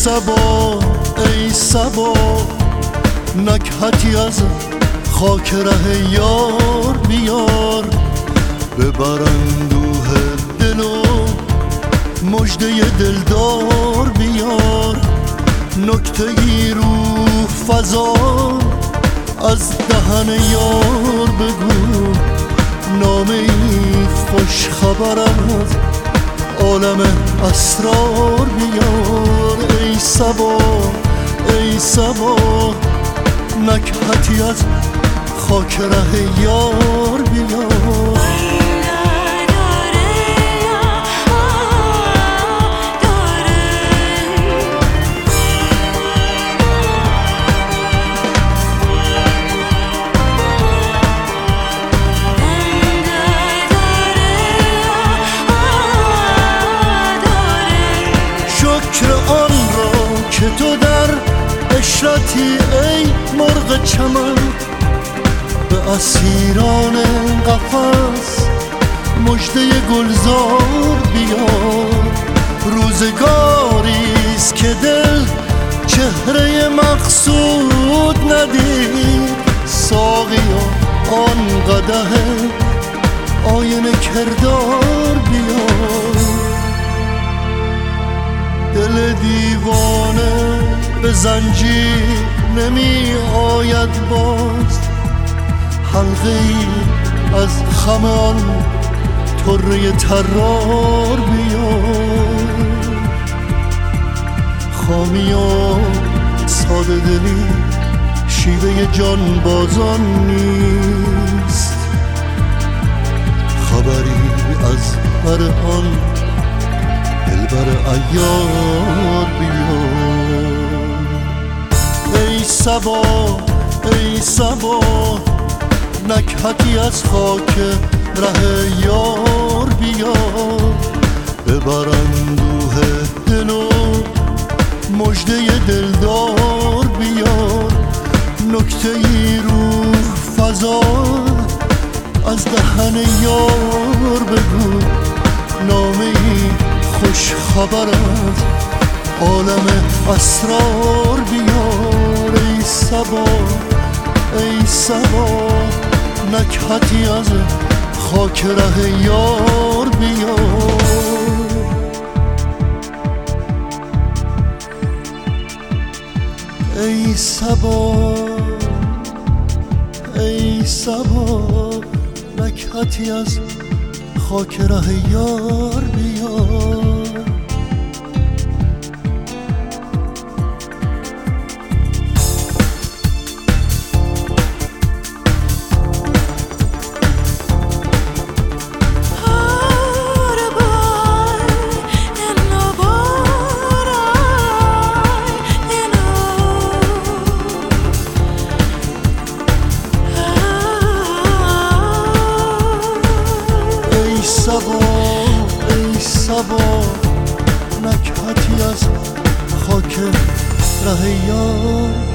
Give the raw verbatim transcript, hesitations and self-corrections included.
صبا ای صبا نکهتی از خاک ره یار بیار، ببر اندوه دل و مژده دلدار بیار. نکته ای رو فضا از دهن یار بگو، نامه ای خوش خبر از عالم اسرار بیار. ای صبا ای صبا نکهتی از خاک ره یار بیار. شکر آن را که تو در عشرتی ای مرغ چمن، به اسیران قفس مژده گلزار بیار. روزگاریست که دل چهره مقصود ندید، ساقیا آن قدح آینه کردار بیار. دل دیوانه به زنجیر نمی آید باز، حلقه ای از خم آن طره طرار بیار. خامی و ساده دلی شیوه جان بازان نیست، خبری از بر آن دلبر عیار بیار. ای صبا ای صبا نکهتی از خاک ره یار بیار، ببر اندوه دل و مژده دلدار بیار. نکته ای رو فضا از دهن یار بگو، نامه ای خوش خبر از عالم اسرار بیار. ای صبا ای صبا نکهتی از خاک ره یار بیار. ای صبا ای صبا نکهتی از خاک ره یار بیار. ای صبا ای صبا نکهتی از خاک ره یار